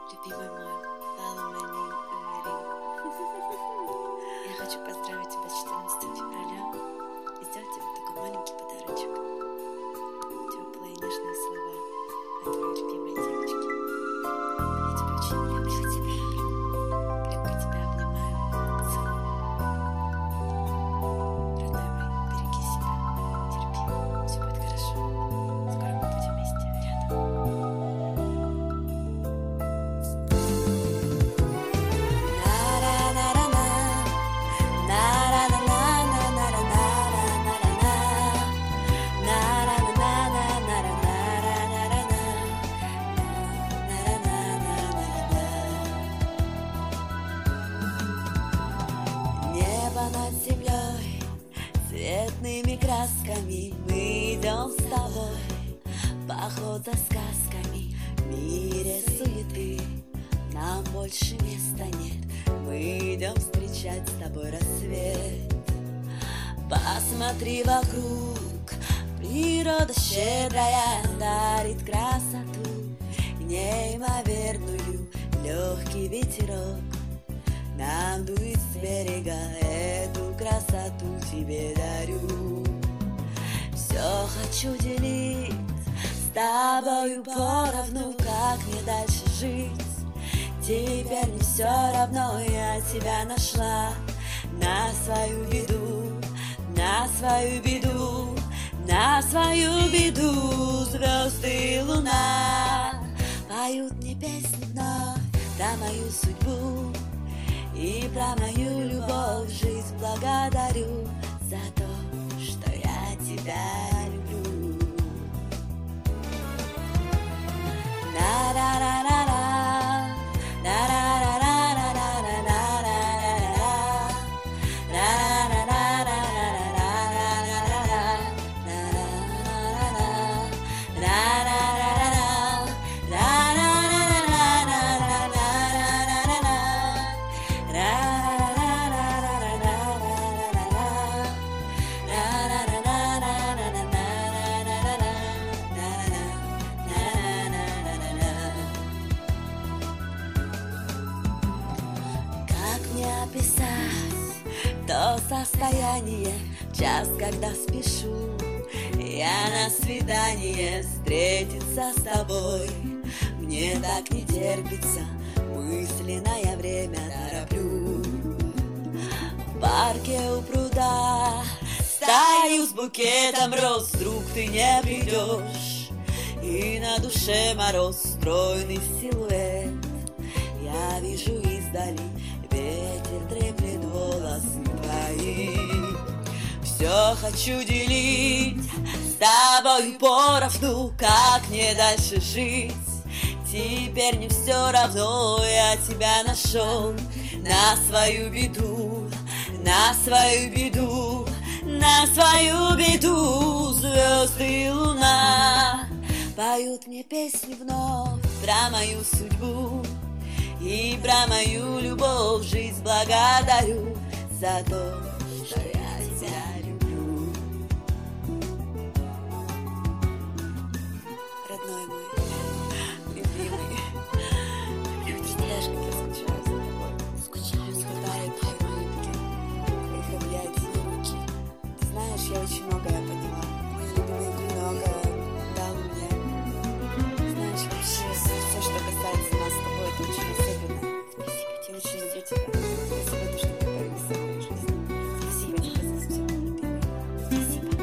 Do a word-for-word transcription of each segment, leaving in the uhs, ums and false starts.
Любимый мой, Паломани Эри. Я хочу поздравить тебя с четырнадцатым февраля и сделать тебе такой маленький подарочек. Теплые нежные слова от твоей любимой девочки. Я тебя очень люблю, тебя люблю. Крепко тебя обнимаю, целую. Родной мой, береги себя, терпи, все будет хорошо. Скоро мы будем вместе рядом. Над землей цветными красками мы идем с тобой, поход за сказками. В мире суеты нам больше места нет, мы идем встречать с тобой рассвет. Посмотри вокруг, природа щедрая дарит красоту неимоверную, легкий ветерок нам дует с берега, эту красоту тебе дарю. Все хочу делить с тобою поровну, как мне дальше жить. Теперь не все равно, я тебя нашла на свою беду, на свою беду, на свою беду. Звезды и луна поют мне песни вновь про мою судьбу и про мою любовь. Жизнь благодарю за то, что я тебя люблю. На-ра-ра-ра-ра, описать то состояние, час, когда спешу я на свидание встретиться с тобой. Мне так не терпится, мысленное время тороплю. В парке у пруда стою с букетом роз, вдруг ты не придешь, и на душе мороз, стройный силуэт я вижу издали. Ветер треплет волосы твои. Все хочу делить с тобой поровну, как мне дальше жить. Теперь не все равно, я тебя нашел на свою беду, на свою беду, на свою беду. Звезды и луна поют мне песни вновь про мою судьбу и про мою любовь. Жизнь благодарю за то, что я тебя люблю. Родной мой, любимый, люблю тебя, как я скучаю за тобой. Скучаю, скучаю, твои руки, твоих объятий руки. Ты знаешь, я очень многое поняла. Мой любимый многое дал мне. Знаешь, вообще все, что касается нас с тобой, это очень особенно. Спасибо тебе, очень люблю тебя. Спасибо, что ты появился в моей жизни. Спасибо тебе за все, любимый. Спасибо.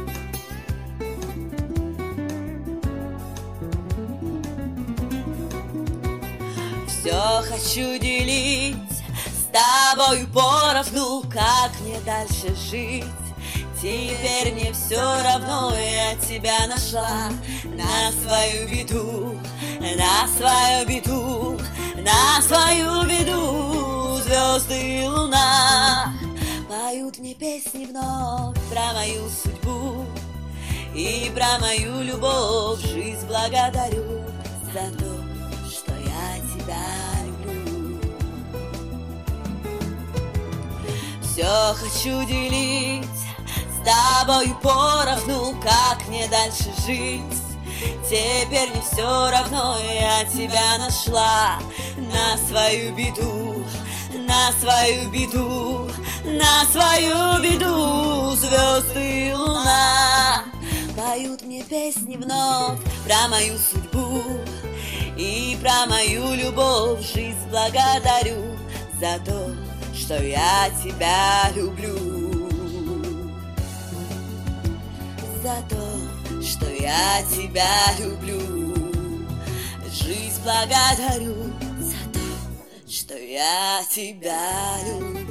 Все хочу делить с тобою поровну, как мне дальше жить. Теперь мне все равно, я тебя нашла на свою беду, на свою беду, на свою беду. Звезды и луна поют мне песни вновь про мою судьбу и про мою любовь. Жизнь благодарю за то, что я тебя люблю. Все хочу делить с тобой поровну, как мне дальше жить. теперь не все равно, я тебя нашла. На свою беду, на свою беду, на свою беду звезды и луна поют мне песни вновь про мою судьбу и про мою любовь. Жизнь благодарю за то, что я тебя люблю, за то, что я тебя люблю. Жизнь благодарю за то, что я тебя люблю.